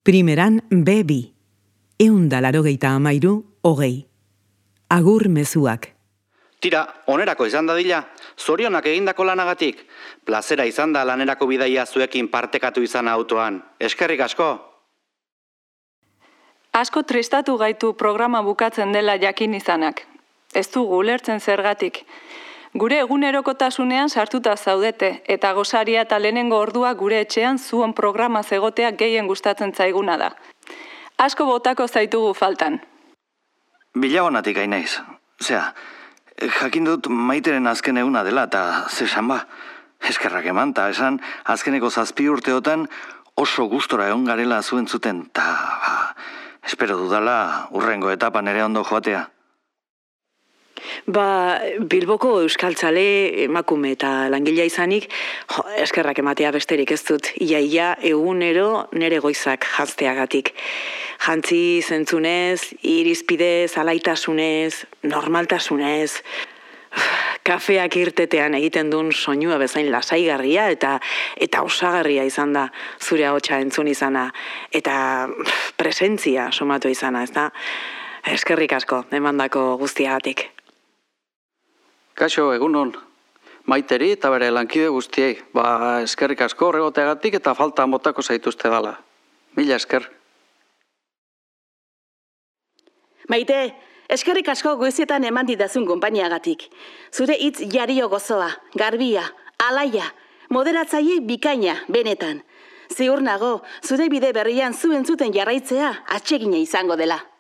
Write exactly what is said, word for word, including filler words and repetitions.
Primeran be bi. Eunda larogeita amairu, hogei. Agur mezuak. Tira, onerako izan dadila, zorionak egindako lanagatik. Plazera izan da lanerako bidaia zuekin partekatu izan autoan. Eskerrik asko. Asko tristatu gaitu programa bukatzen dela jakin izanak. Ez dugu ulertzen zergatik. Gure egunerokotasunean sartuta zaudete, eta gozaria eta lehenengo ordua gure etxean zuen programa zegotea gehien gustatzen zaiguna da. Asko botako zaitugu faltan. Bilagonatik gainaiz. Osea, jakin dut Maiteren azken eguna dela, eta zesan ba, eskerrak eman, eta esan azkeneko zazpi urteotan oso gustora egon garela zuen zuten, eta ba, espero dudala urrengo etapan ere ondo joatea. Ba, Bilboko euskaltzale emakume eta langilea izanik, jo, eskerrak ematea besterik ez dut, iaia egunero nere goizak jazteagatik. Jantzi zentzunez, irizpidez, alaitasunez, normaltasunez, kafeak irtetean egiten duen soinua bezain lasaigarria eta eta osagarria izan da zure ahotsa entzun izana, eta presentzia somatu izana, ez da? Eskerrik asko, emandako guztiagatik. Kaixo, egunon. Maiteri eta bere lankide guztiei. Ba, eskerrik asko horregoteagatik eta falta motako zaituzte dala. Mila esker. Maite, eskerrik asko goizietan eman didazun konpainiagatik. Zure hitz jario gozoa, garbia, alaia, moderatzaile bikaina, benetan. Ziur nago, zure bide berrian zuen zuten jarraitzea atsegina izango dela.